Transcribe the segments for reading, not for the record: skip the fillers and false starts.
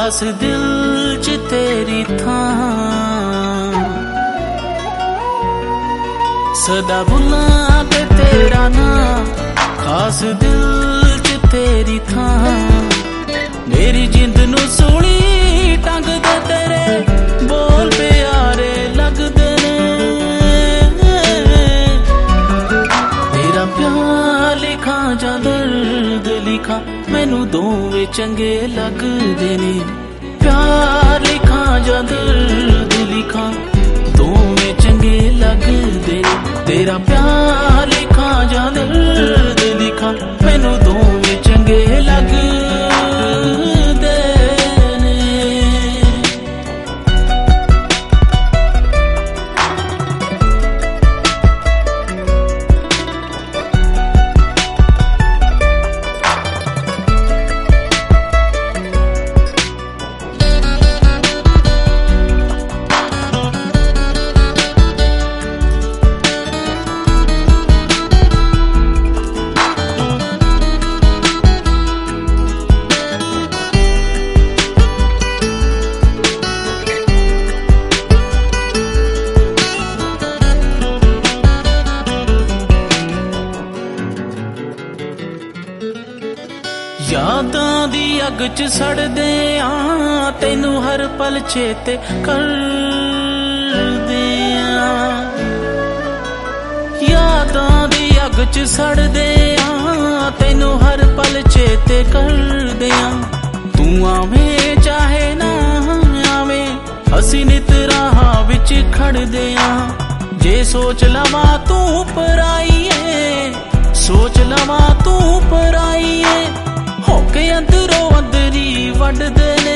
खास दिल च तेरी थां सदा भुलांदे तेरा नाम। खास दिल च तेरी थां मेरी जिंद नू सूली टंग दे तेरे बोल प्यारे लगदे ने। तेरा प्यार लिखा जां दर्द लिखा मैनू दोवें चंगे लगदे ने। प्यार लिखा जां दर्द लिखा दोवें चंगे लगदे ने। तेरा प्यार लिखा जां दर्द लिखा मैनू दोवें चंगे लगदे ने। यादां दी अग च सड़दे आ तैनू हर पल चेते करदे आ। यादां दी अग च सड़दे आ तैनू हर पल चेते करदे आ। तू आवें चाहे ना आवें असी नित राह विच खड़दे आ। जे सोच लवां तू पराई है सोच लवां तू पराई है होके अंदरों अंदरी वड्डदे ने।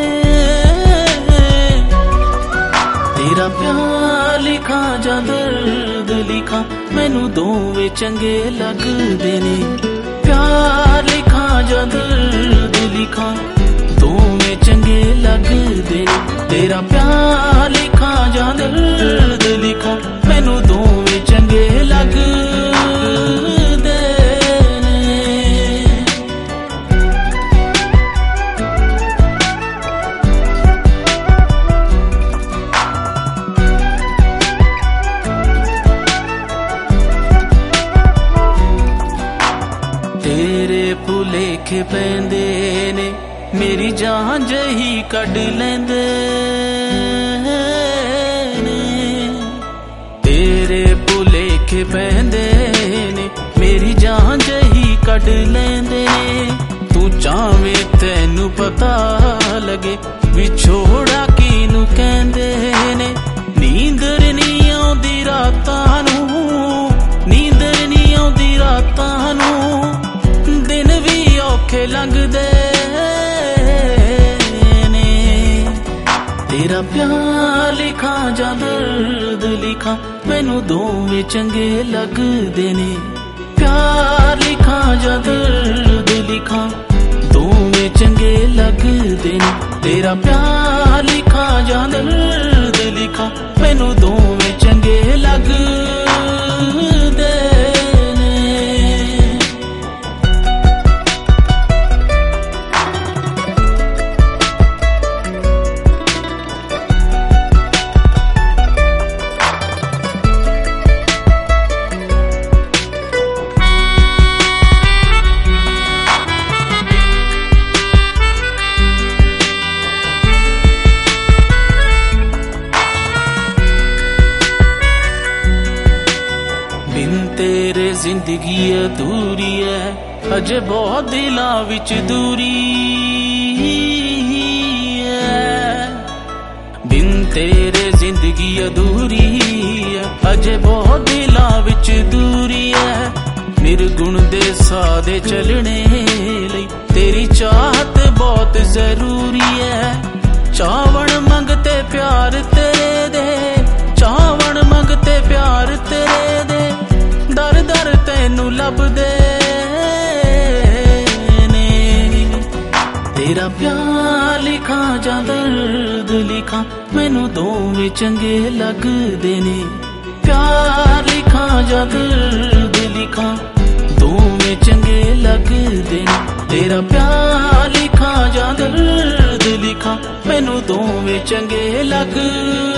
तेरा प्यार लिखा जां दर्द लिखा मैनू दोवें चंगे लगदे ने। प्यार लिखा जां दर्द लिखा दोवें चंगे लगदे ने। तेरा प्यार लिखा जां दर्द लिखा मैनू दोवें चंगे लगदे ने। तेरे भुलेखे पैंदे ने मेरी जान जही कढ लैंदे ने। तेरे भुलेखे पैंदे ने मेरी जान जही कढ लैंदे ने। तू चावें तैनू पता लगे विछोड़ा किनू कहंदे ने। नींदर नहीं आउंदी रातां नू नींदर नहीं आउंदी रातां नू दिन भी औखे लंघदे ने। तेरा प्यार लिखा जां दर्द लिखा मैनू दोवें चंगे लगदे ने। प्यार लिखा जां दर्द लिखा दोवें चंगे लगदे ने। तेरा प्यार लिखा जां दर्द लिखा मैनू दोवें चंगे लगदे ने। तेरे जिंदगी अधूरी है अजे बहुत दिलां विच दूरी है। बिन तेरे जिंदगी अधूरी है अजे बहुत दिलां विच दूरी है। निर्गुण दे सादे चलने लई तेरी चाहत बहुत जरूरी है। चावण मंगते प्यार तेरे दे चावण मंगते प्यार तेरे दे दर दर तैनू लभदे ने। तेरा प्यार लिखा जां दर्द लिखा मैनू दोवें चंगे लगदे ने। प्यार लिखा जां दर्द लिखा दोवें चंगे लगदे ने। तेरा प्यार लिखा जां दर्द लिखा मैनू दोवें चंगे लगदे।